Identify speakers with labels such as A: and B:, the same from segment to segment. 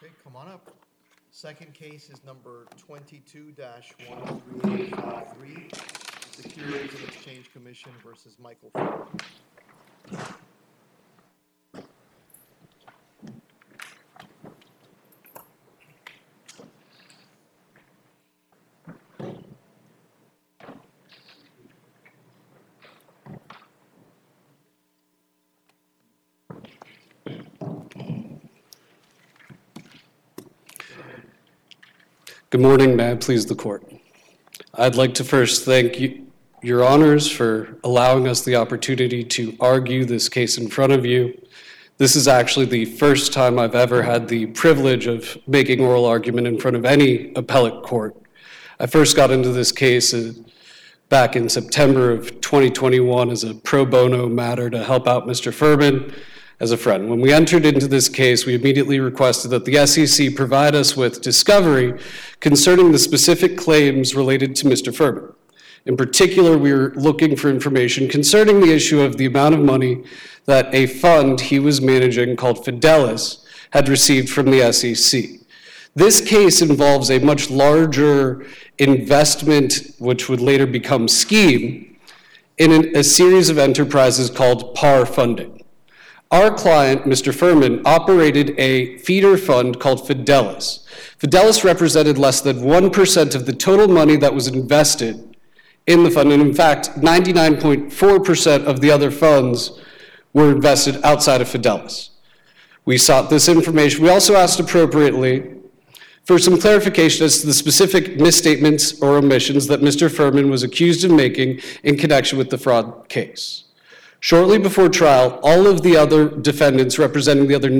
A: Okay, come on up. Second case is number 22-13853, Securities and Exchange Commission versus Michael Furman.
B: Good morning, may I please the court. I'd like to first thank your honors for allowing us the opportunity to argue this case in front of you. This is actually the first time I've ever had the privilege of making oral argument in front of any appellate court. I first got into this case back in September of 2021 as a pro bono matter to help out Mr. Furman as a friend. When we entered into this case, we immediately requested that the SEC provide us with discovery concerning the specific claims related to Mr. Furman. In particular, we were looking for information concerning the issue of the amount of money that a fund he was managing called Fidelis had received from the SEC. This case involves a much larger investment, which would later become scheme, in a series of enterprises called PAR funding. Our client, Mr. Furman, operated a feeder fund called Fidelis. Fidelis represented less than 1% of the total money that was invested in the fund, and in fact, 99.4% of the other funds were invested outside of Fidelis. We sought this information. We also asked appropriately for some clarification as to the specific misstatements or omissions that Mr. Furman was accused of making in connection with the fraud case. Shortly before trial, all of the other defendants representing the other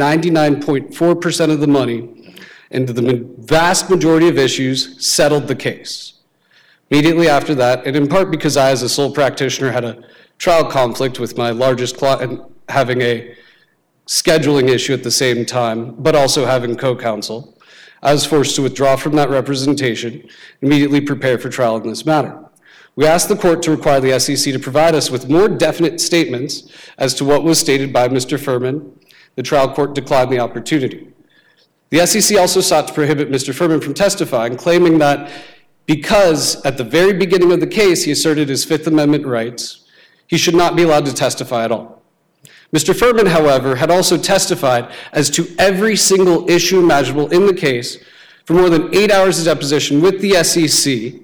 B: 99.4% of the money and the vast majority of issues settled the case. Immediately after that, and in part because I as a sole practitioner had a trial conflict with my largest client having a scheduling issue at the same time, but also having co-counsel, I was forced to withdraw from that representation, immediately prepare for trial in this matter. We asked the court to require the SEC to provide us with more definite statements as to what was stated by Mr. Furman. The trial court declined the opportunity. The SEC also sought to prohibit Mr. Furman from testifying, claiming that because at the very beginning of the case he asserted his Fifth Amendment rights, he should not be allowed to testify at all. Mr. Furman, however, had also testified as to every single issue imaginable in the case for more than 8 hours of deposition with the SEC,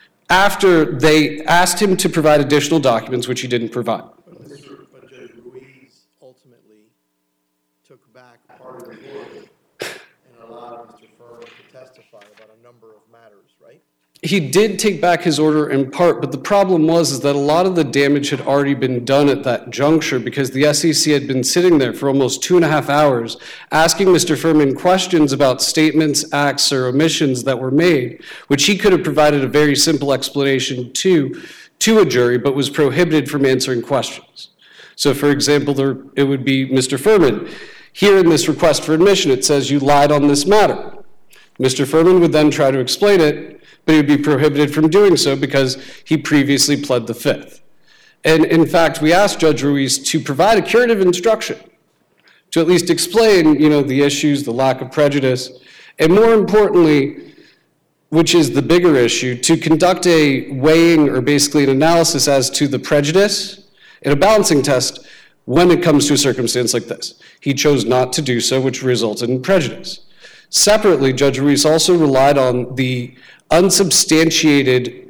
B: after they asked him to provide additional documents, which he didn't provide.
A: But Judge Ruiz ultimately took back part of the order and allowed Mr. Furman to testify about a number of matters, right?
B: He did take back his order in part, but the problem was that a lot of the damage had already been done at that juncture because the SEC had been sitting there for almost 2.5 hours asking Mr. Furman questions about statements, acts, or omissions that were made, which he could have provided a very simple explanation to a jury, but was prohibited from answering questions. So, for example, it would be, Mr. Furman, here in this request for admission, it says you lied on this matter. Mr. Furman would then try to explain it, but he would be prohibited from doing so because he previously pled the Fifth. And in fact, we asked Judge Ruiz to provide a curative instruction to at least explain, the issues, the lack of prejudice, and more importantly, which is the bigger issue, to conduct a weighing or basically an analysis as to the prejudice and a balancing test when it comes to a circumstance like this. He chose not to do so, which resulted in prejudice. Separately, Judge Ruiz also relied on the unsubstantiated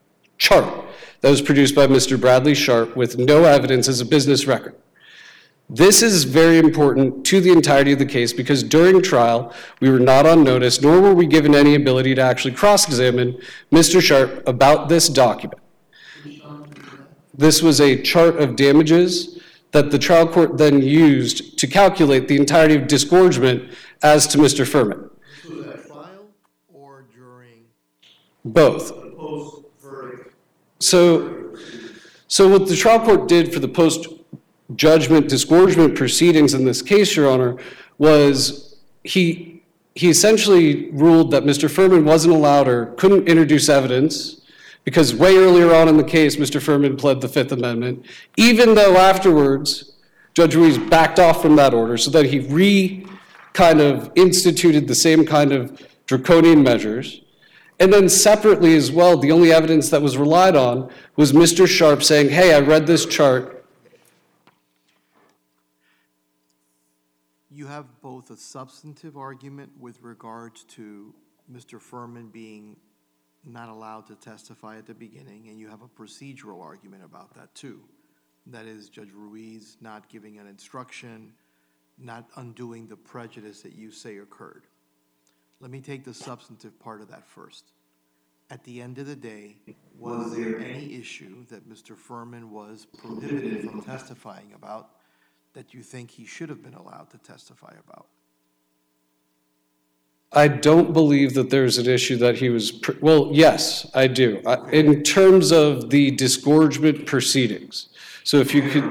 B: chart that was produced by Mr. Bradley Sharp with no evidence as a business record. This is very important to the entirety of the case because during trial, we were not on notice, nor were we given any ability to actually cross-examine Mr. Sharp about this document. This was a chart of damages that the trial court then used to calculate the entirety of disgorgement as to Mr. Furman.
A: This was at trial or during?
B: Both.
A: The post-verdict.
B: So what the trial court did for the post-judgment disgorgement proceedings in this case, Your Honor, was he essentially ruled that Mr. Furman wasn't allowed or couldn't introduce evidence because way earlier on in the case, Mr. Furman pled the Fifth Amendment, even though afterwards Judge Ruiz backed off from that order so that he kind of instituted the same kind of draconian measures. And then separately as well, the only evidence that was relied on was Mr. Sharp saying, hey, I read this chart.
A: You have both a substantive argument with regards to Mr. Furman being not allowed to testify at the beginning, and you have a procedural argument about that too. That is Judge Ruiz not giving an instruction, not undoing the prejudice that you say occurred. Let me take the substantive part of that first. At the end of the day, was there any issue that Mr. Furman was prohibited from testifying about that you think he should have been allowed to testify about?
B: I don't believe that there's an issue that he was, well, yes, I do. In terms of the disgorgement proceedings. So if you could.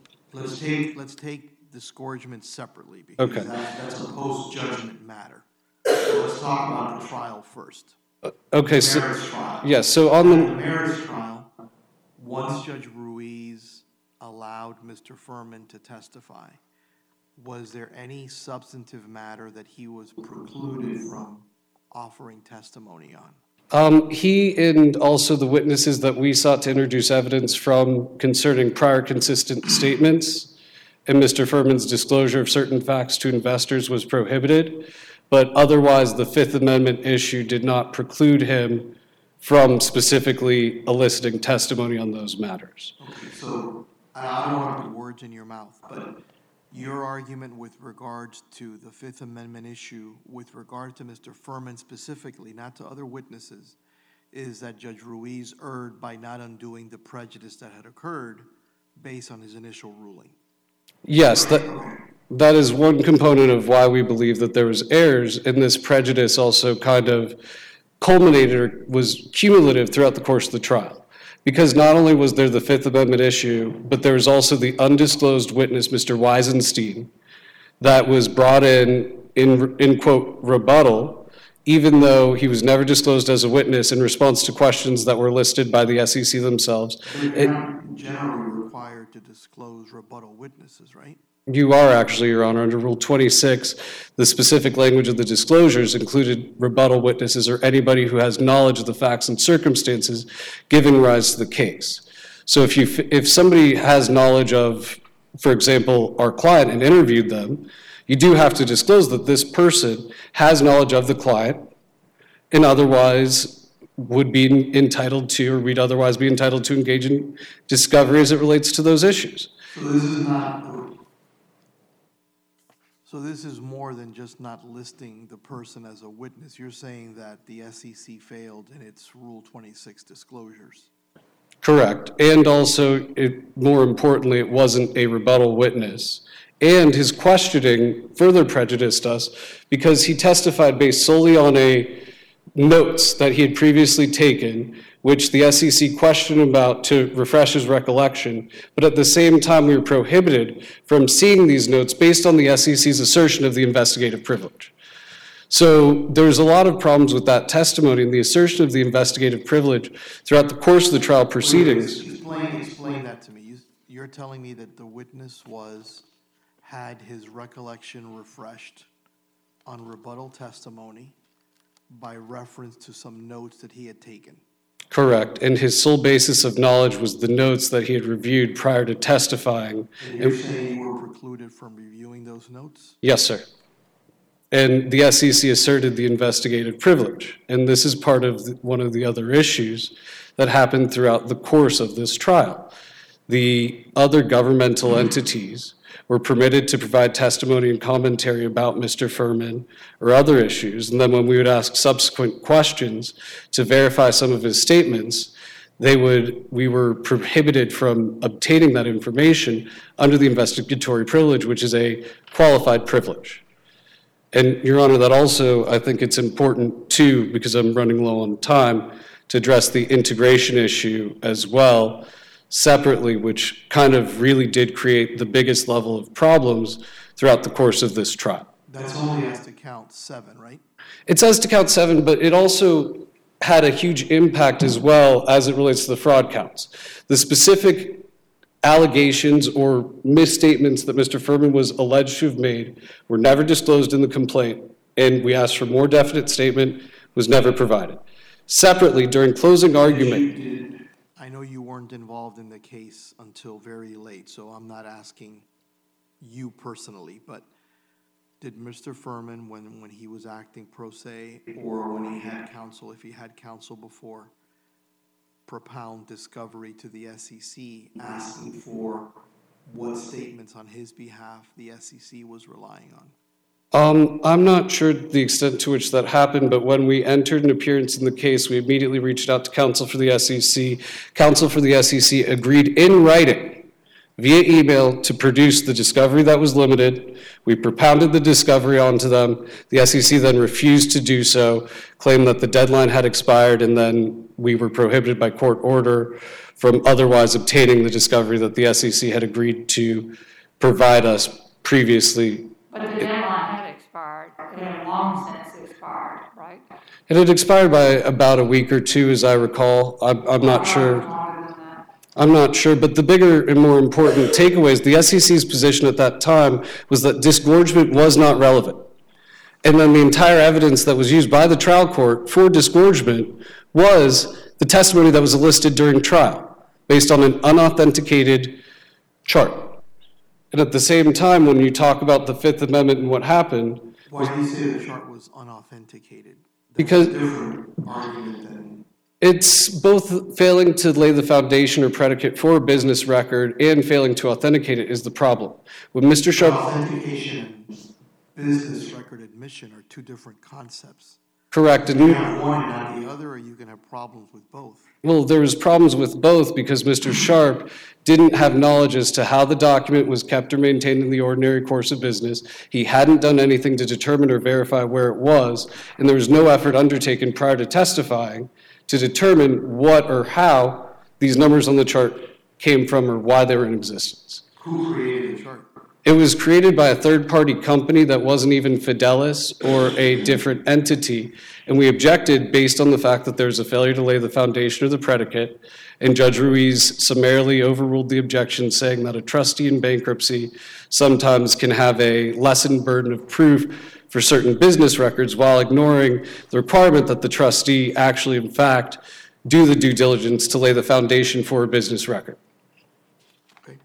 A: Let's take disgorgement separately, because that's a post-judgment matter. So let's talk about the trial first.
B: Okay,
A: so trial.
B: Yes, so on the
A: merits trial, once Judge Ruiz allowed Mr. Furman to testify, was there any substantive matter that he was precluded from offering testimony on?
B: He and also the witnesses that we sought to introduce evidence from concerning prior consistent statements and Mr. Furman's disclosure of certain facts to investors was prohibited, but otherwise the Fifth Amendment issue did not preclude him from specifically eliciting testimony on those matters.
A: Okay, so I don't want to put words in your mouth, but your argument with regards to the Fifth Amendment issue, with regard to Mr. Furman specifically, not to other witnesses, is that Judge Ruiz erred by not undoing the prejudice that had occurred based on his initial ruling.
B: Yes, that is one component of why we believe that there was errors, and this prejudice also kind of culminated or was cumulative throughout the course of the trial. Because not only was there the Fifth Amendment issue, but there was also the undisclosed witness, Mr. Weisenstein, that was brought in quote, rebuttal, even though he was never disclosed as a witness in response to questions that were listed by the SEC themselves.
A: You're not generally required to disclose rebuttal witnesses, right?
B: You are actually, Your Honor. Under Rule 26, the specific language of the disclosures included rebuttal witnesses or anybody who has knowledge of the facts and circumstances giving rise to the case. So if somebody has knowledge of, for example, our client and interviewed them, you do have to disclose that this person has knowledge of the client and otherwise would be entitled to, or we'd otherwise be entitled to engage in discovery as it relates to those issues.
A: So this is more than just not listing the person as a witness. You're saying that the SEC failed in its Rule 26 disclosures.
B: Correct. And also, more importantly, it wasn't a rebuttal witness. And his questioning further prejudiced us because he testified based solely on notes that he had previously taken, which the SEC questioned about to refresh his recollection. But at the same time, we were prohibited from seeing these notes based on the SEC's assertion of the investigative privilege. So there's a lot of problems with that testimony and the assertion of the investigative privilege throughout the course of the trial proceedings.
A: Explain that to me. You're telling me that the witness had his recollection refreshed on rebuttal testimony by reference to some notes that he had taken.
B: Correct. And his sole basis of knowledge was the notes that he had reviewed prior to testifying.
A: And you're saying you were precluded from reviewing those notes?
B: Yes, sir. And the SEC asserted the investigative privilege. And this is part of one of the other issues that happened throughout the course of this trial. The other governmental entities were permitted to provide testimony and commentary about Mr. Furman or other issues. And then when we would ask subsequent questions to verify some of his statements, we were prohibited from obtaining that information under the investigatory privilege, which is a qualified privilege. And, Your Honor, that also, I think it's important, too, because I'm running low on time, to address the integration issue as well, separately, which kind of really did create the biggest level of problems throughout the course of this trial.
A: That's only as to count 7, right?
B: It says to count 7, but it also had a huge impact as well as it relates to the fraud counts. The specific allegations or misstatements that Mr. Furman was alleged to have made were never disclosed in the complaint, and we asked for a more definite statement, was never provided. Separately, during closing argument,
A: I know you weren't involved in the case until very late, so I'm not asking you personally, but did Mr. Furman, when he was acting pro se, or when he had counsel, if he had counsel before, propound discovery to the SEC asking for what statements on his behalf the SEC was relying on?
B: I'm not sure the extent to which that happened, but when we entered an appearance in the case, we immediately reached out to counsel for the SEC. Counsel for the SEC agreed in writing via email to produce the discovery that was limited. We propounded the discovery onto them. The SEC then refused to do so, claimed that the deadline had expired, and then we were prohibited by court order from otherwise obtaining the discovery that the SEC had agreed to provide us previously.
C: But the deadline had expired. It had long since expired, right?
B: It had expired by about a week or two, as I recall. I'm not sure. I'm not sure, but the bigger and more important takeaway is the SEC's position at that time was that disgorgement was not relevant. And then the entire evidence that was used by the trial court for disgorgement was the testimony that was elicited during trial, based on an unauthenticated chart. And at the same time, when you talk about the Fifth Amendment and what happened...
A: Why do you say the chart was unauthenticated?
B: Because...
A: That's a different argument than...
B: It's both failing to lay the foundation or predicate for a business record and failing to authenticate it is the problem. When Mr. Sharp...
A: Authentication and business record admission are two different concepts.
B: Correct. And
A: You can have one, not the other, or you can have problems with both.
B: well, there was problems with both because Mr. Sharp didn't have knowledge as to how the document was kept or maintained in the ordinary course of business. He hadn't done anything to determine or verify where it was, and there was no effort undertaken prior to testifying to determine what or how these numbers on the chart came from or why they were in existence.
A: Who created the chart?
B: It was created by a third-party company that wasn't even Fidelis or a different entity, and we objected based on the fact that there was a failure to lay the foundation or the predicate, and Judge Ruiz summarily overruled the objection, saying that a trustee in bankruptcy sometimes can have a lessened burden of proof for certain business records while ignoring the requirement that the trustee actually, in fact, do the due diligence to lay the foundation for a business record.
A: Okay.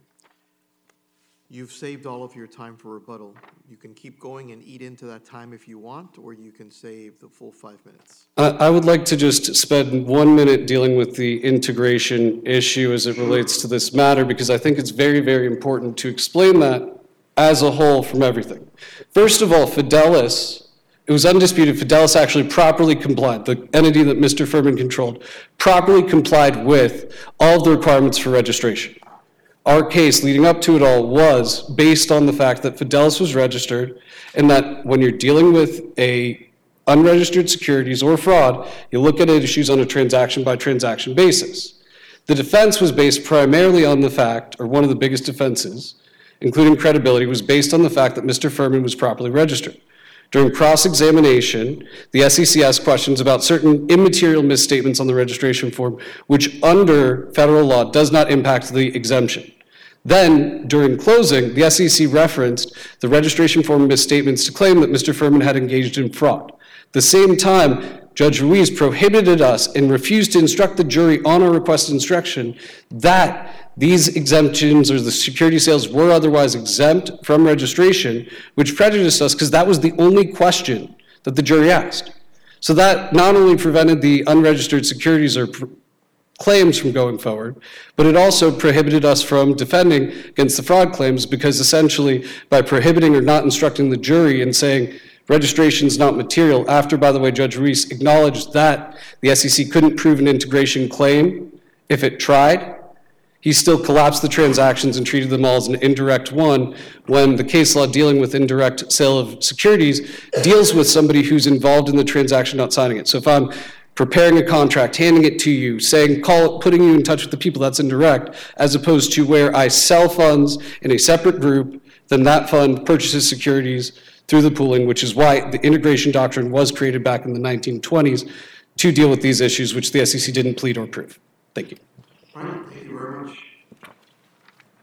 A: You've saved all of your time for rebuttal. You can keep going and eat into that time if you want, or you can save the full 5 minutes.
B: I would like to just spend 1 minute dealing with the integration issue as it relates to this matter, because I think it's very, very important to explain that as a whole from everything. First of all, Fidelis, it was undisputed, Fidelis actually properly complied, the entity that Mr. Furman controlled, properly complied with all of the requirements for registration. Our case leading up to it all was based on the fact that Fidelis was registered, and that when you're dealing with a unregistered securities or fraud, you look at issues on a transaction-by-transaction basis. The defense was based primarily on the fact, or one of the biggest defenses, including credibility, was based on the fact that Mr. Furman was properly registered. During cross-examination, the SEC asked questions about certain immaterial misstatements on the registration form, which under federal law does not impact the exemption. Then, during closing, the SEC referenced the registration form misstatements to claim that Mr. Furman had engaged in fraud. At the same time, Judge Ruiz prohibited us and refused to instruct the jury on our requested instruction that these exemptions or the security sales were otherwise exempt from registration, which prejudiced us because that was the only question that the jury asked. So that not only prevented the unregistered securities or claims from going forward, but it also prohibited us from defending against the fraud claims, because essentially by prohibiting or not instructing the jury and saying registration is not material, after, by the way, Judge Ruiz acknowledged that the SEC couldn't prove an integration claim if it tried, he still collapsed the transactions and treated them all as an indirect one, when the case law dealing with indirect sale of securities deals with somebody who's involved in the transaction, not signing it. So if I'm preparing a contract, handing it to you, saying, putting you in touch with the people, that's indirect, as opposed to where I sell funds in a separate group, then that fund purchases securities through the pooling, which is why the integration doctrine was created back in the 1920s to deal with these issues, which the SEC didn't plead or prove. Thank you.
A: All right, thank you very much.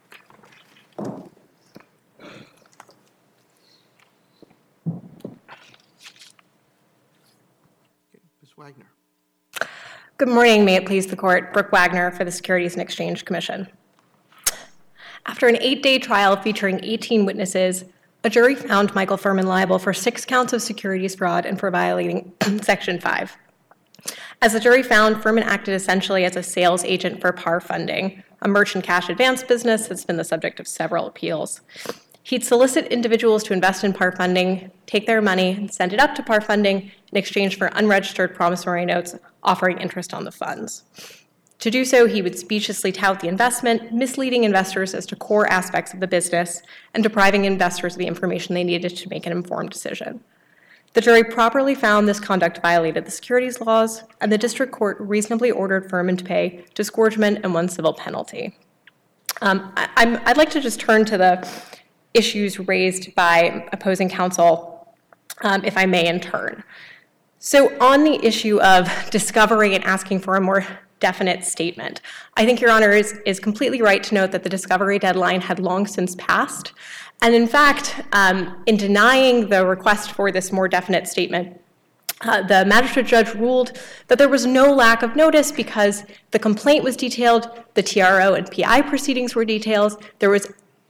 A: Ms. Wagner.
D: Good morning. May it please the court. Brooke Wagner for the Securities and Exchange Commission. After an 8-day trial featuring 18 witnesses, a jury found Michael Furman liable for 6 counts of securities fraud and for violating Section 5. As the jury found, Furman acted essentially as a sales agent for Par Funding, a merchant cash advance business that's been the subject of several appeals. He'd solicit individuals to invest in Par Funding, take their money, and send it up to Par Funding in exchange for unregistered promissory notes offering interest on the funds. To do so, he would speciously tout the investment, misleading investors as to core aspects of the business and depriving investors of the information they needed to make an informed decision. The jury properly found this conduct violated the securities laws, and the district court reasonably ordered Furman to pay disgorgement and 1 civil penalty. I'd like to just turn to the issues raised by opposing counsel, if I may, in turn. So on the issue of discovery and asking for a more definite statement, I think Your Honor is completely right to note that the discovery deadline had long since passed. And in fact, in denying the request for this more definite statement, the magistrate judge ruled that there was no lack of notice because the complaint was detailed, the TRO and PI proceedings were detailed, there was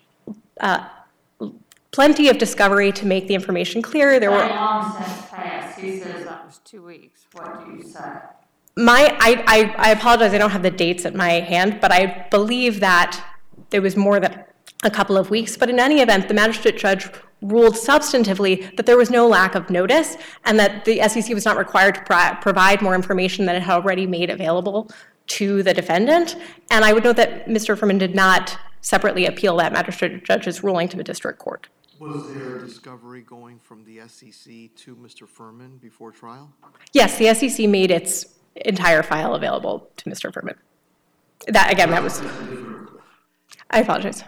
D: plenty of discovery to make the information clear. There were
C: long since passed. He says that was 2 weeks. What do you say?
D: I apologize, I don't have the dates at my hand, but I believe that there was more than a couple of weeks. But in any event, the magistrate judge ruled substantively that there was no lack of notice and that the SEC was not required to provide more information than it had already made available to the defendant. And I would note that Mr. Furman did not separately appeal that magistrate judge's ruling to the district court.
A: Was there discovery going from the SEC to Mr. Furman before trial?
D: Yes, the SEC made its entire file available to Mr. Furman. That was... I apologize.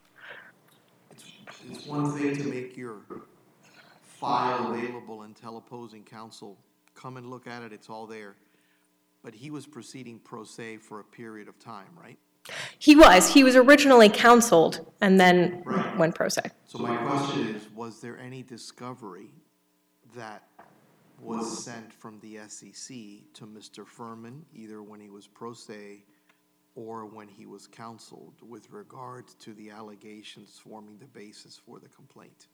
A: It's one thing to make your file available and tell opposing counsel, come and look at it, it's all there. But he was proceeding pro se for a period of time, right?
D: He was originally counseled and then went pro se.
A: So my question is, was there any discovery that was sent from the SEC to Mr. Furman, either when he was pro se or when he was counseled, with regard to the allegations forming the basis for the complaint?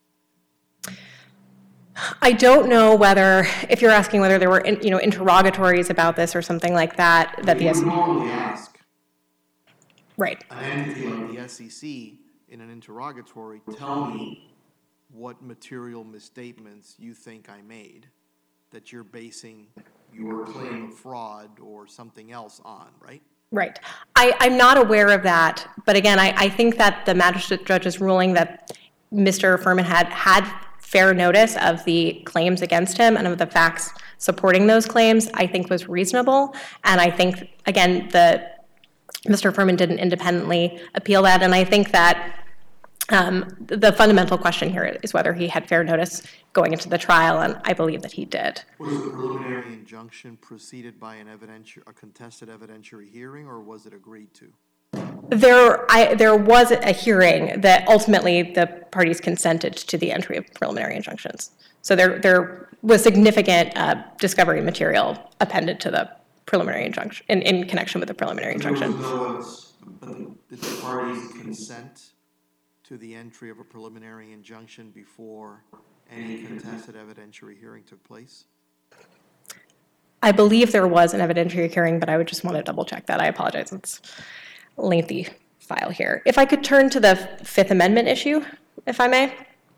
D: I don't know whether, if you're asking whether there were interrogatories about this or something like that, that the SEC...
A: normally ask
D: Right.
A: an entity like the SEC in an interrogatory, tell me what material misstatements you think I made that you're basing your claim of fraud or something else on, right?
D: Right. I'm not aware of that, but again, I think that the magistrate judge's ruling that Mr. Furman had fair notice of the claims against him and of the facts supporting those claims, I think was reasonable. And I think, again, Mr. Furman didn't independently appeal that, and I think that the fundamental question here is whether he had fair notice going into the trial, and I believe that he did.
A: Was the preliminary injunction preceded by a contested evidentiary hearing, or was it agreed to?
D: There was a hearing that ultimately the parties consented to the entry of preliminary injunctions. So there was significant discovery material appended to the preliminary injunction in connection with the preliminary injunction.
A: Did the parties consent to the entry of a preliminary injunction before any contested evidentiary hearing took place?
D: I believe there was an evidentiary hearing, but I would just want to double check that. I apologize. It's a lengthy file here. If I could turn to the Fifth Amendment issue, if I may.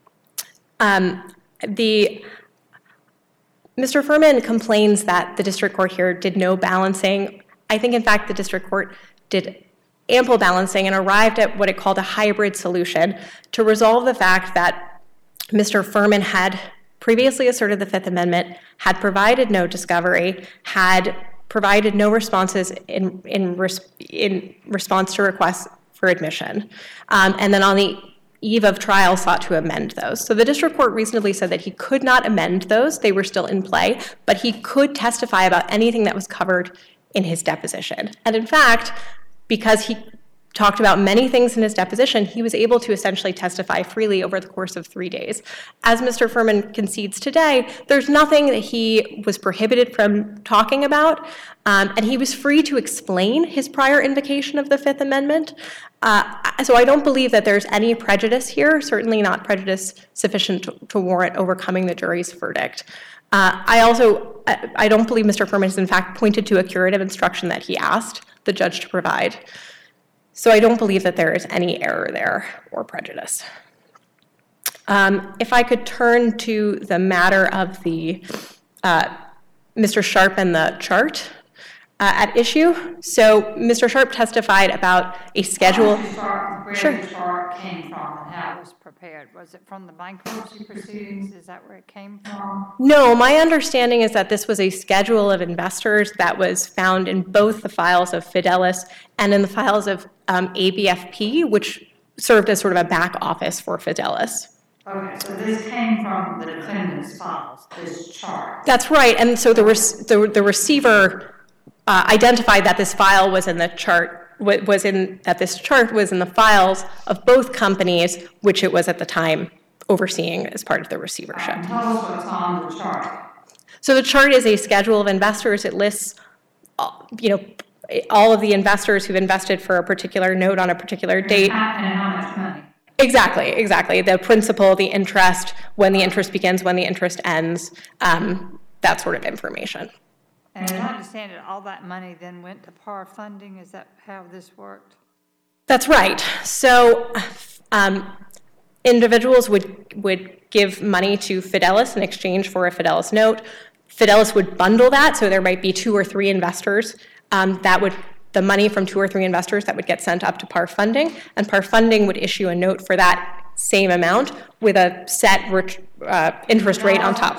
D: Mr. Furman complains that the district court here did no balancing. I think, in fact, the district court did ample balancing and arrived at what it called a hybrid solution to resolve the fact that Mr. Furman had previously asserted the Fifth Amendment, had provided no discovery, had provided no responses in response to requests for admission, and then on the eve of trial sought to amend those. So the district court reasonably said that he could not amend those. They were still in play, but he could testify about anything that was covered in his deposition. And in fact, because he talked about many things in his deposition, he was able to essentially testify freely over the course of 3 days. As Mr. Furman concedes today, there's nothing that he was prohibited from talking about, and he was free to explain his prior invocation of the Fifth Amendment. So I don't believe that there's any prejudice here, certainly not prejudice sufficient to warrant overcoming the jury's verdict. I don't believe Mr. Furman has in fact pointed to a curative instruction that he asked the judge to provide. So I don't believe that there is any error there or prejudice. If I could turn to the matter of the Mr. Sharp and the chart at issue. So Mr. Sharp testified about a schedule.
C: Where
D: Sure.
C: the chart came from and how it was prepared. Was it from the bankruptcy proceedings? Is that where it came from?
D: No, my understanding is that this was a schedule of investors that was found in both the files of Fidelis and in the files of ABFP, which served as sort of a back office for Fidelis.
C: Okay, so this came from the defendant's files, this chart.
D: That's right, and so the receiver identified that this file was in the chart, that this chart was in the files of both companies, which it was at the time overseeing as part of the receivership.
C: Tell us what's on the chart.
D: So the chart is a schedule of investors. It lists, all of the investors who've invested for a particular note on a particular date.
C: And how much money?
D: Exactly. The principal, the interest, when the interest begins, when the interest ends, that sort of information.
C: And as I understand it, all that money then went to par funding. Is that how this worked?
D: That's right. So individuals would give money to Fidelis in exchange for a Fidelis note. Fidelis would bundle that, so there might be 2 or 3 investors the money from 2 or 3 investors that would get sent up to par funding, and par funding would issue a note for that same amount with a set interest rate on top.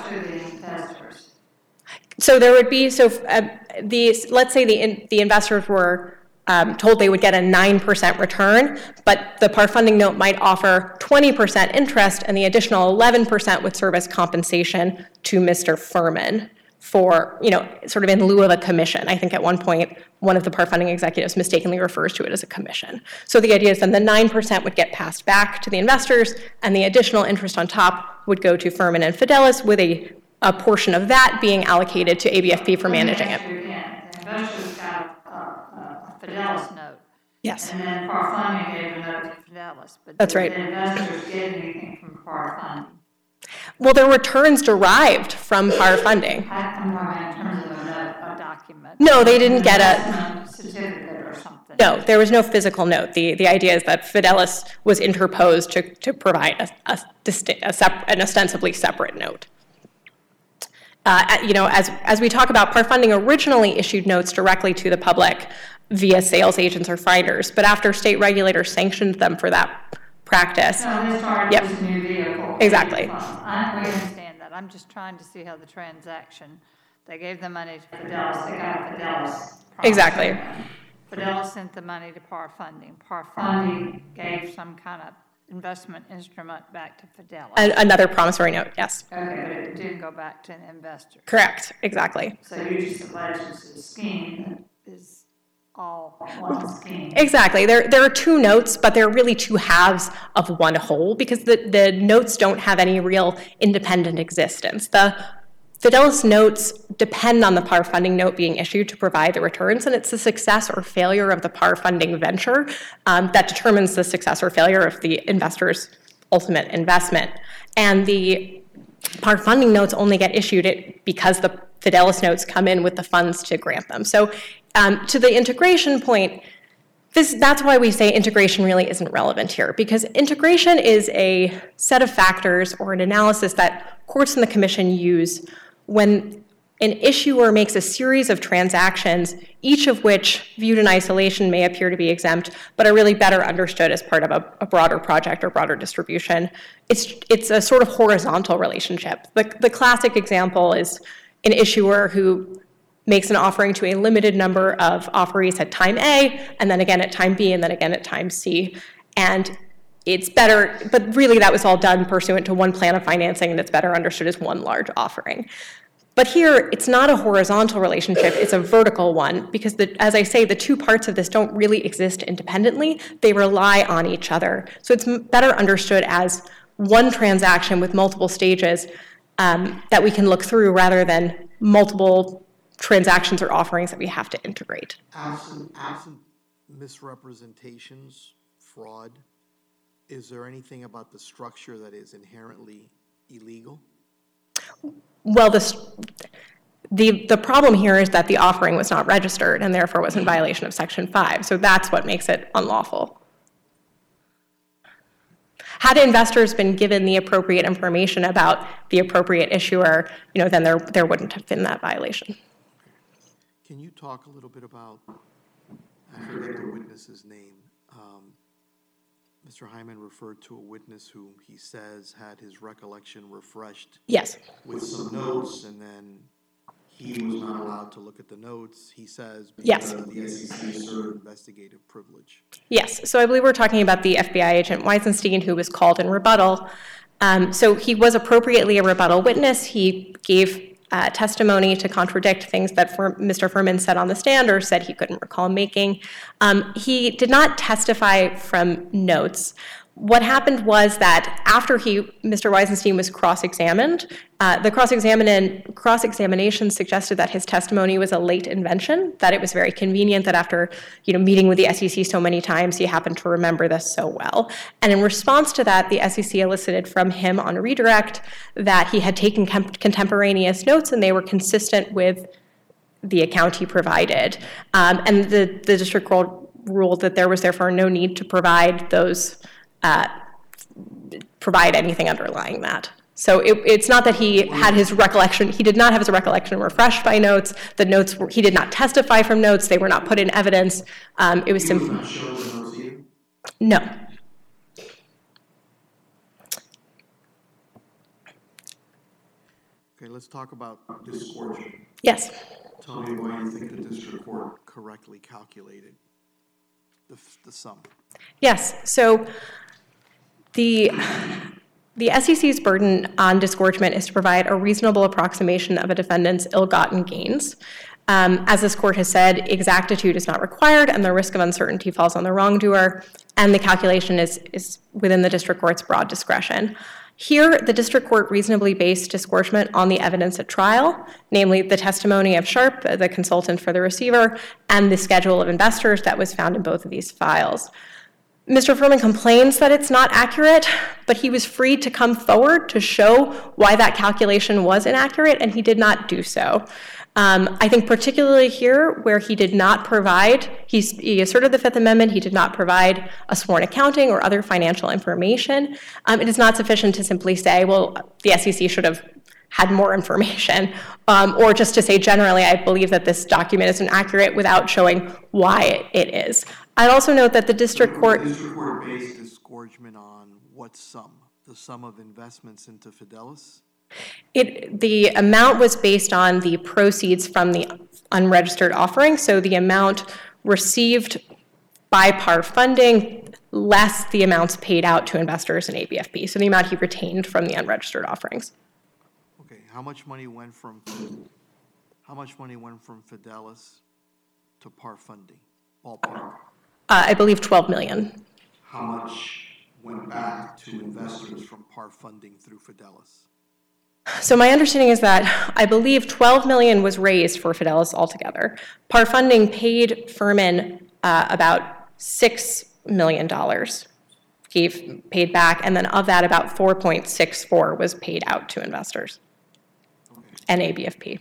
D: So there would be, let's say the investors were told they would get a 9% return, but the par funding note might offer 20% interest, and the additional 11% would serve as compensation to Mr. Furman for, sort of in lieu of a commission. I think at one point, one of the par funding executives mistakenly refers to it as a commission. So the idea is then the 9% would get passed back to the investors, and the additional interest on top would go to Furman and Fidelis, with a portion of that being allocated to ABFP for managing it.
C: The investors got a Fidelis note.
D: Yes.
C: And then par funding gave a note to Fidelis. But
D: That's right.
C: The investors get anything from par funding?
D: Well, their returns derived from par funding.
C: I'm talking in terms of a document.
D: No, they didn't get a
C: certificate or something.
D: No, there was no physical note. The idea is that Fidelis was interposed to provide an ostensibly separate note. As we talk about, par funding originally issued notes directly to the public via sales agents or finders, but after state regulators sanctioned them for that practice.
C: No, they started this new vehicle.
D: Exactly.
C: We understand that. I'm just trying to see how the transaction, they gave the money to Fidelis, they got Fidelis.
D: Exactly.
C: Fidelis sent the money to par funding. Par funding gave some kind of investment instrument back to Fidelis.
D: Another promissory note, yes.
C: Okay, but it didn't go back to an investor.
D: Correct, exactly.
C: So you just alleged this is a scheme that is all one scheme.
D: Exactly. There are 2 notes, but they're really 2 halves of one whole, because the notes don't have any real independent existence. The Fidelis notes depend on the par funding note being issued to provide the returns, and it's the success or failure of the par funding venture that determines the success or failure of the investor's ultimate investment. And the par funding notes only get issued because the Fidelis notes come in with the funds to grant them. So to the integration point, that's why we say integration really isn't relevant here, because integration is a set of factors or an analysis that courts and the commission use when an issuer makes a series of transactions, each of which, viewed in isolation, may appear to be exempt, but are really better understood as part of a broader project or broader distribution. It's a sort of horizontal relationship. The classic example is an issuer who makes an offering to a limited number of offerees at time A, and then again at time B, and then again at time C. And it's better, but really that was all done pursuant to one plan of financing, and it's better understood as one large offering. But here, it's not a horizontal relationship, it's a vertical one, because as I say, the two parts of this don't really exist independently. They rely on each other. So it's better understood as one transaction with multiple stages that we can look through rather than multiple transactions or offerings that we have to integrate.
A: Absent misrepresentations, fraud, is there anything about the structure that is inherently illegal?
D: Well, the problem here is that the offering was not registered and therefore was in violation of Section 5. So that's what makes it unlawful. Had investors been given the appropriate information about the appropriate issuer, then there wouldn't have been that violation.
A: Can you talk a little bit about, I forget the witness's name. Mr. Hyman referred to a witness who he says had his recollection refreshed.
D: Yes.
A: With some notes, and then he was not allowed to look at the notes, he says,
D: Yes.
A: because the SEC asserted investigative privilege.
D: Yes, so I believe we're talking about the FBI agent Weisenstein, who was called in rebuttal. So he was appropriately a rebuttal witness. He gave testimony to contradict things that Mr. Furman said on the stand or said he couldn't recall making. He did not testify from notes. What happened was that after Mr. Weisenstein was cross-examined, the cross-examination suggested that his testimony was a late invention, that it was very convenient that after meeting with the SEC so many times, he happened to remember this so well. And in response to that, the SEC elicited from him on redirect that he had taken contemporaneous notes and they were consistent with the account he provided. And the district court ruled that there was therefore no need to provide anything underlying that. So it's not that he had his recollection, he did not have his recollection refreshed by notes. The notes, he did not testify from notes, they were not put in evidence. It was simply.
A: Not shown the notes either?
D: No.
A: Okay, let's talk about disgorgement.
D: Yes.
A: Tell me why you think the district court correctly calculated the sum.
D: Yes. So the SEC's burden on disgorgement is to provide a reasonable approximation of a defendant's ill-gotten gains. As this court has said, exactitude is not required and the risk of uncertainty falls on the wrongdoer, and the calculation is within the district court's broad discretion. Here, the district court reasonably based disgorgement on the evidence at trial, namely the testimony of Sharp, the consultant for the receiver, and the schedule of investors that was found in both of these files. Mr. Furman complains that it's not accurate, but he was free to come forward to show why that calculation was inaccurate, and he did not do so. I think particularly here where he did not provide, he asserted the Fifth Amendment, he did not provide a sworn accounting or other financial information. It is not sufficient to simply say, well, the SEC should have had more information, or just to say generally, I believe that this document is inaccurate without showing why it is. I'd also note that the district court.
A: The district court based disgorgement on what sum? The sum of investments into Fidelis?
D: The amount was based on the proceeds from the unregistered offering, so the amount received by par funding less the amounts paid out to investors in ABFP, so the amount he retained from the unregistered offerings.
A: Okay, how much money went from Fidelis to par funding? Ballpark.
D: I believe $12 million.
A: How much went back to investors from par funding through Fidelis?
D: So my understanding is that I believe $12 million was raised for Fidelis altogether. Par funding paid Furman about $6 million. He paid back, and then of that, about 4.64 was paid out to investors and ABFP.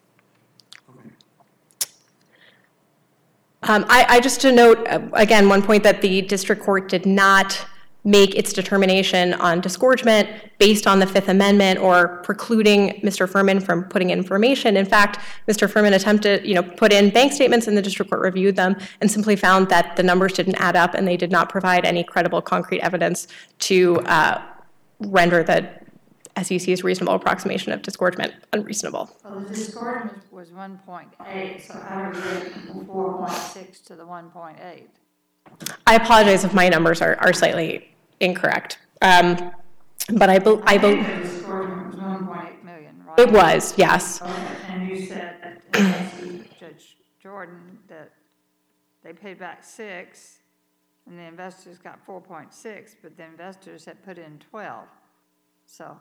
D: I just to note, again, one point that the district court did not make its determination on disgorgement based on the Fifth Amendment or precluding Mr. Furman from putting information. In fact, Mr. Furman attempted, put in bank statements and the district court reviewed them and simply found that the numbers didn't add up and they did not provide any credible concrete evidence to render the SEC's reasonable approximation of disgorgement unreasonable.
C: Well, the disgorgement was 1.8, so how do we get from 4.6 to the 1.8?
D: I apologize if my numbers are slightly incorrect, but I believe
C: the disgorgement was 1.8 million, right?
D: It was, yes.
C: And you said, Judge Jordan, that they paid back 6, and the investors got 4.6, but the investors had put in 12. So,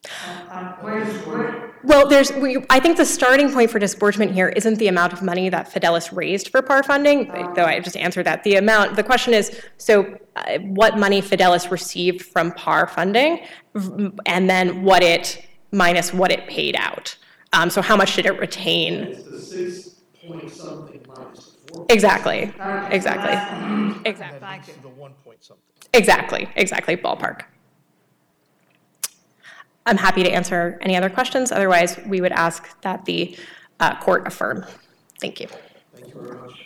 D: Well, I think the starting point for disgorgement here isn't the amount of money that Fidelis raised for par funding, though I just answered that. The question is, what money Fidelis received from par funding, and then what it minus what it paid out. So how much did it retain?
A: It's the 6 point something minus the 4.
D: Exactly.
C: Thank you.
A: The 1 point something.
D: Exactly, ballpark. I'm happy to answer any other questions. Otherwise, we would ask that the court affirm. Thank you.
A: Thank you very much.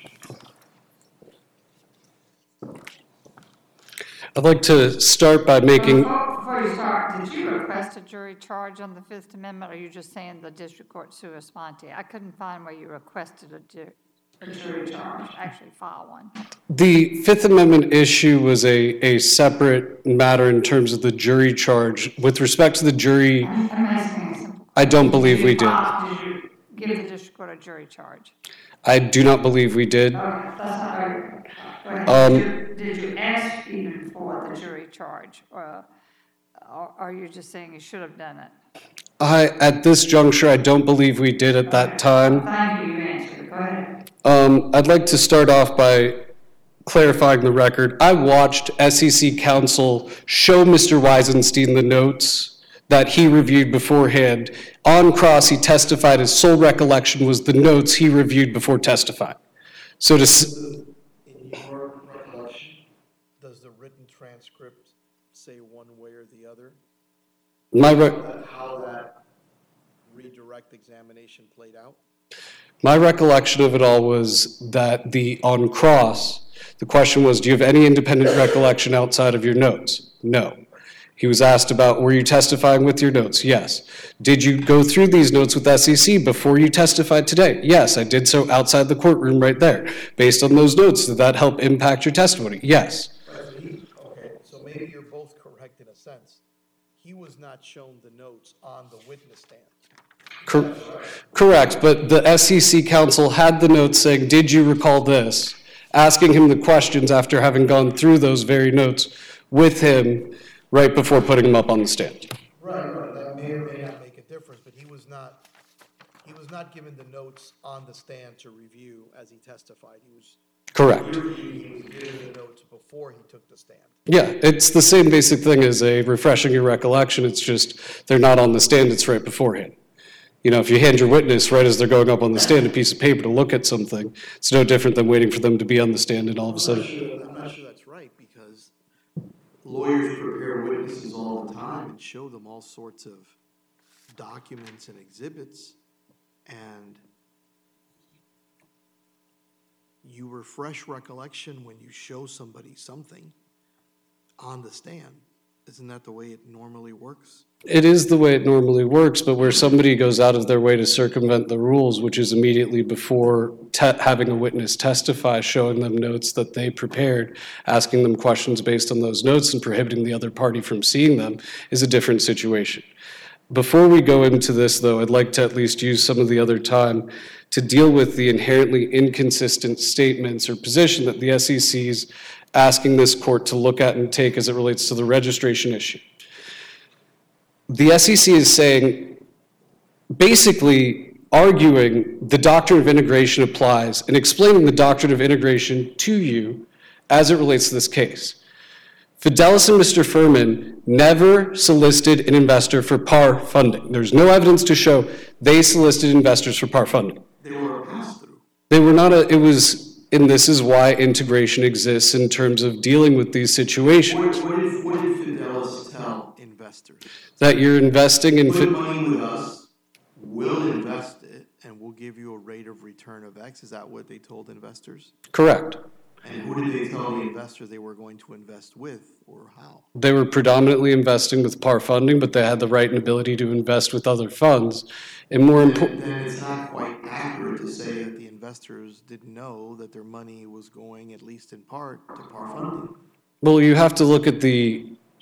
B: I'd like to start by making,
C: Before you start, did you request a jury charge on the Fifth Amendment, or are you just saying the district court sua sponte? I couldn't find where you requested a jury charge, actually file one.
B: the Fifth Amendment issue was a separate matter in terms of the jury charge. With respect to the jury,
C: I'm asking a simple
B: I don't believe we did.
C: Did you give the district court a jury charge?
B: I do not believe we did.
C: Okay, that's not argument. Did you ask even for the jury charge, or are you just saying you should have done it?
B: At this juncture, I don't believe we did at that time.
C: Thank you, you answered. Go ahead.
B: I'd like to start off by clarifying the record. I watched SEC counsel show Mr. Weisenstein the notes that he reviewed beforehand. On cross, he testified his sole recollection was the notes he reviewed before testifying. So
A: In your recollection, does the written transcript say one way or the other? How that redirect examination played out?
B: My recollection of it all was that on cross, the question was, do you have any independent recollection outside of your notes? No. He was asked about, were you testifying with your notes? Yes. Did you go through these notes with SEC before you testified today? Yes, I did so outside the courtroom right there. Based on those notes, did that help impact your testimony? Yes.
A: Okay, so maybe you're both correct in a sense. He was not shown the notes on the witness stand.
B: Correct, but the SEC counsel had the notes saying, did you recall this? Asking him the questions after having gone through those very notes with him right before putting him up on the stand.
A: Right, that may or may not make a difference, but he was not given the notes on the stand to review as he testified. He was
B: Correct.
A: He was given the notes before he took the stand.
B: Yeah, it's the same basic thing as a refreshing your recollection. It's just they're not on the stand, it's right beforehand. You know, if you hand your witness right as they're going up on the stand a piece of paper to look at something, it's no different than waiting for them to be on the stand and all of a sudden.
A: I'm not sure that's right, because lawyers prepare witnesses all the time and show them all sorts of documents and exhibits, and you refresh recollection when you show somebody something on the stand. Isn't that the way it normally works?
B: It is the way it normally works, but where somebody goes out of their way to circumvent the rules, which is immediately before having a witness testify, showing them notes that they prepared, asking them questions based on those notes and prohibiting the other party from seeing them, is a different situation. Before we go into this, though, I'd like to at least use some of the other time to deal with the inherently inconsistent statements or position that the SEC is asking this court to look at and take as it relates to the registration issue. The SEC is saying, basically arguing the doctrine of integration applies and explaining the doctrine of integration to you as it relates to this case. Fidelis and Mr. Furman never solicited an investor for par funding. There's no evidence to show they solicited investors for par funding.
A: They were a pass-through.
B: They were not and this is why integration exists in terms of dealing with these situations.
A: What did Fidelis tell investors?
B: That you're investing in...
A: Put money with us, we'll invest it, and we'll give you a rate of return of X. Is that what they told investors?
B: Correct.
A: And who did they tell the investors they were going to invest with, or how?
B: They were predominantly investing with par funding, but they had the right and ability to invest with other funds. And more important...
A: Then it's not quite accurate to say that the investors didn't know that their money was going, at least in part, to par funding.
B: Well, you have to look at the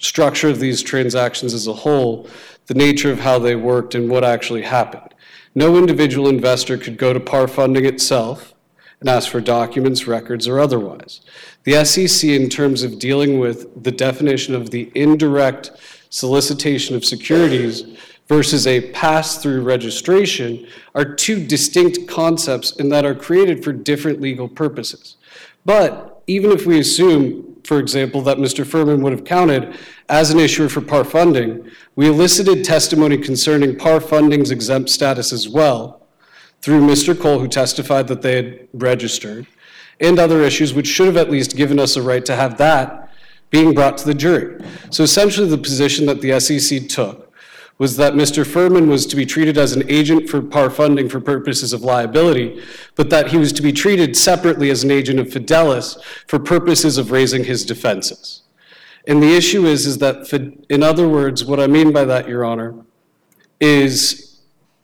B: structure of these transactions as a whole, the nature of how they worked and what actually happened. No individual investor could go to Par Funding itself and ask for documents, records, or otherwise. The SEC, in terms of dealing with the definition of the indirect solicitation of securities versus a pass-through registration, are two distinct concepts in that are created for different legal purposes. But even if we assume, for example, that Mr. Furman would have counted as an issuer for Par Funding, we elicited testimony concerning Par Funding's exempt status as well through Mr. Cole, who testified that they had registered, and other issues which should have at least given us a right to have that being brought to the jury. So essentially the position that the SEC took was that Mr. Furman was to be treated as an agent for Par Funding for purposes of liability, but that he was to be treated separately as an agent of Fidelis for purposes of raising his defenses. And the issue is that, in other words, what I mean by that, Your Honor, is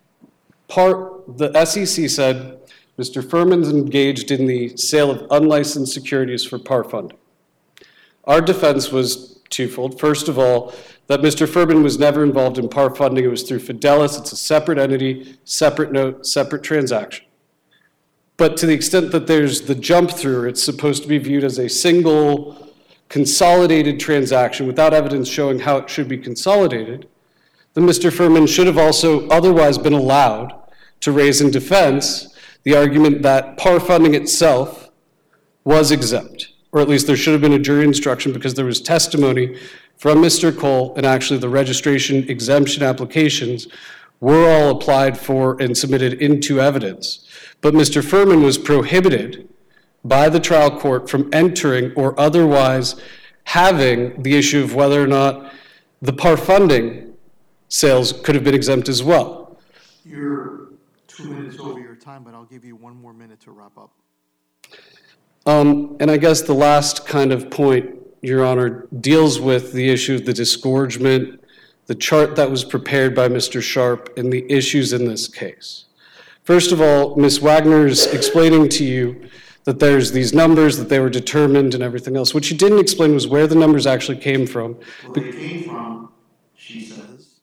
B: the SEC said Mr. Furman's engaged in the sale of unlicensed securities for Par Funding. Our defense was twofold. First of all, that Mr. Furman was never involved in Par Funding. It was through Fidelis. It's a separate entity, separate note, separate transaction. But to the extent that there's the jump through, it's supposed to be viewed as a single consolidated transaction without evidence showing how it should be consolidated, then Mr. Furman should have also otherwise been allowed to raise in defense the argument that Par Funding itself was exempt, or at least there should have been a jury instruction because there was testimony from Mr. Cole, and actually the registration exemption applications were all applied for and submitted into evidence. But Mr. Furman was prohibited by the trial court from entering or otherwise having the issue of whether or not the Par Funding sales could have been exempt as well.
A: You're 2 minutes over your time, but I'll give you 1 more minute to wrap up.
B: And I guess the last kind of point, Your Honor, deals with the issue of the disgorgement, the chart that was prepared by Mr. Sharp, and the issues in this case. First of all, Ms. Wagner's explaining to you that there's these numbers, that they were determined and everything else. What she didn't explain was where the numbers actually came from.
A: Well, they came from, she says,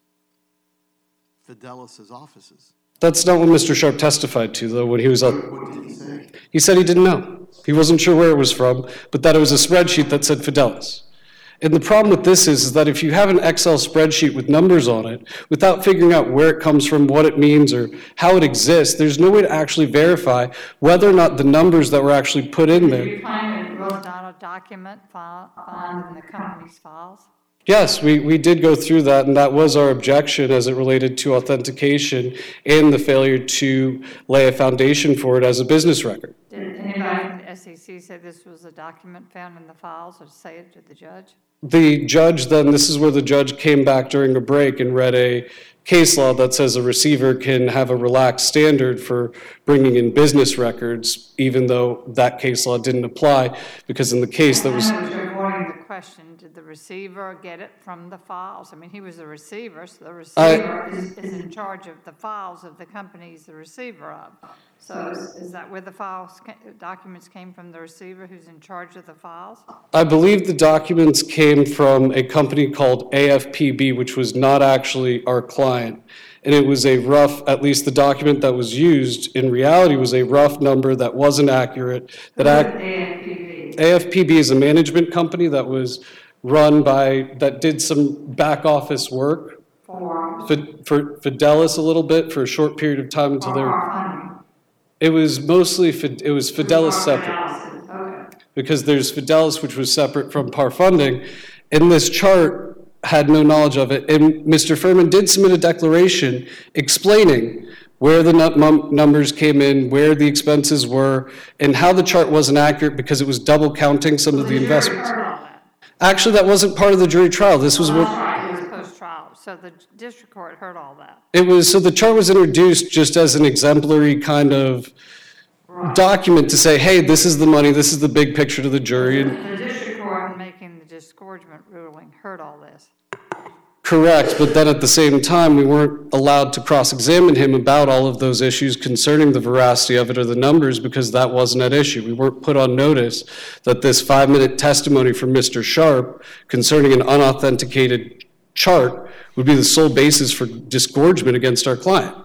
A: Fidelis' offices.
B: That's not what Mr. Sharp testified to, though, when he was on.
A: What did he say?
B: He said he didn't know. He wasn't sure where it was from, but that it was a spreadsheet that said Fidelis. And the problem with this is that if you have an Excel spreadsheet with numbers on it, without figuring out where it comes from, what it means, or how it exists, there's no way to actually verify whether or not the numbers that were actually put in
C: Did you
B: there.
C: find it was not a document found in the company's files?
B: Yes, we did go through that, and that was our objection as it related to authentication and the failure to lay a foundation for it as a business record.
C: Did anybody from the SEC say this was a document found in the files or say it to the judge?
B: The judge then, this is where the judge came back during a break and read a case law that says a receiver can have a relaxed standard for bringing in business records, even though that case law didn't apply, because in the case that was...
C: I know you're avoiding the question, did the receiver get it from the files? I mean, he was the receiver, so the receiver is in charge of the files of the company he's the receiver of. So is that where the documents came from, the receiver who's in charge of the files?
B: I believe the documents came from a company called AFPB, which was not actually our client. And it was a rough, at least the document that was used in reality was a rough number that wasn't accurate.
C: AFPB.
B: AFPB is a management company that was run by, that did some back office work for Fidelis a little bit for a short period of time until they were... It was mostly, it was Fidelis separate.
C: Okay.
B: Because there's Fidelis, which was separate from Par Funding, and this chart had no knowledge of it. And Mr. Furman did submit a declaration explaining where the numbers came in, where the expenses were, and how the chart wasn't accurate because it was double counting some of the investments. Actually, that wasn't part of the jury trial. This was what...
C: It was post-trial, so the district court heard all that.
B: It was, so the chart was introduced just as an exemplary kind of document to say, hey, this is the money, this is the big picture to the jury.
C: The district court making the disgorgement ruling heard all this.
B: Correct, but then at the same time, we weren't allowed to cross-examine him about all of those issues concerning the veracity of it or the numbers because that wasn't at issue. We weren't put on notice that this 5-minute testimony from Mr. Sharp concerning an unauthenticated chart would be the sole basis for disgorgement against our client.